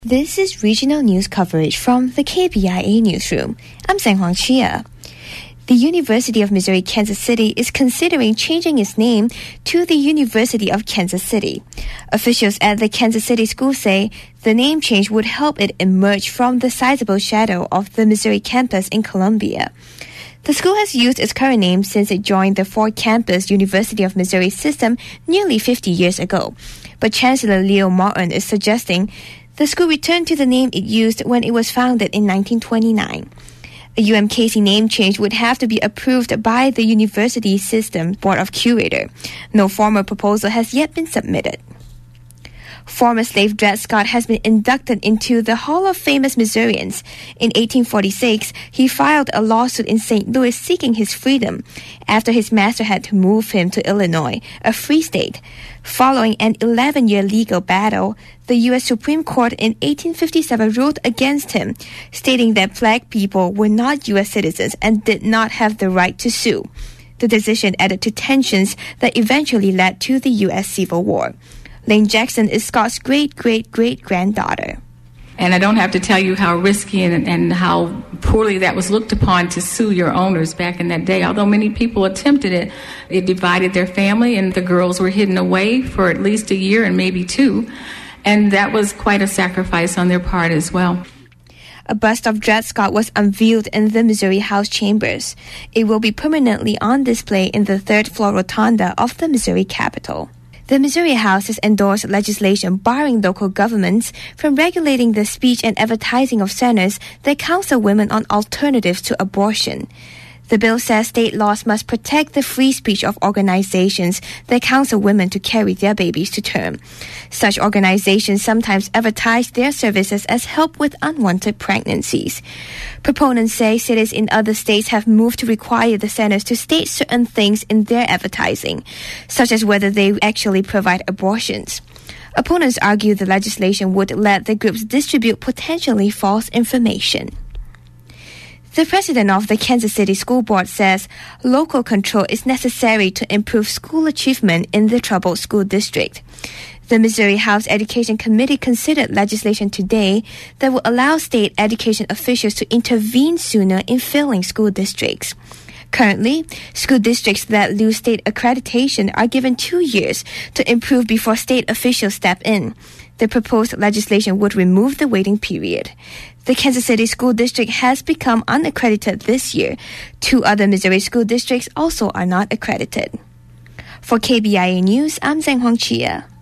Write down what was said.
This is regional news coverage from the KBIA newsroom. I'm Sang Hwang Chia. The University of Missouri Kansas City is considering changing its name to the University of Kansas City. Officials at the Kansas City school say the name change would help it emerge from the sizable shadow of the Missouri campus in Columbia. The school has used its current name since it joined the four-campus University of Missouri system nearly 50 years ago. But Chancellor Leo Martin is suggesting the school returned to the name it used when it was founded in 1929. A UMKC name change would have to be approved by the University System Board of Curator. No formal proposal has yet been submitted. Former slave Dred Scott has been inducted into the Hall of Famous Missourians. In 1846, he filed a lawsuit in St. Louis seeking his freedom after his master had to move him to Illinois, a free state. Following an 11-year legal battle, the U.S. Supreme Court in 1857 ruled against him, stating that black people were not U.S. citizens and did not have the right to sue. The decision added to tensions that eventually led to the U.S. Civil War. Lane Jackson is Scott's great-great-great-granddaughter. And I don't have to tell you how risky and how poorly that was looked upon to sue your owners back in that day. Although many people attempted it, it divided their family, and the girls were hidden away for at least a year and maybe two. And that was quite a sacrifice on their part as well. A bust of Dred Scott was unveiled in the Missouri House chambers. It will be permanently on display in the third-floor rotunda of the Missouri Capitol. The Missouri House has endorsed legislation barring local governments from regulating the speech and advertising of centers that counsel women on alternatives to abortion. The bill says state laws must protect the free speech of organizations that counsel women to carry their babies to term. Such organizations sometimes advertise their services as help with unwanted pregnancies. Proponents say cities in other states have moved to require the centers to state certain things in their advertising, such as whether they actually provide abortions. Opponents argue the legislation would let the groups distribute potentially false information. The president of the Kansas City School Board says local control is necessary to improve school achievement in the troubled school district. The Missouri House Education Committee considered legislation today that will allow state education officials to intervene sooner in failing school districts. Currently, school districts that lose state accreditation are given 2 years to improve before state officials step in. The proposed legislation would remove the waiting period. The Kansas City School District has become unaccredited this year. 2 other Missouri school districts also are not accredited. For KBIA News, I'm Sang Hwang Chia.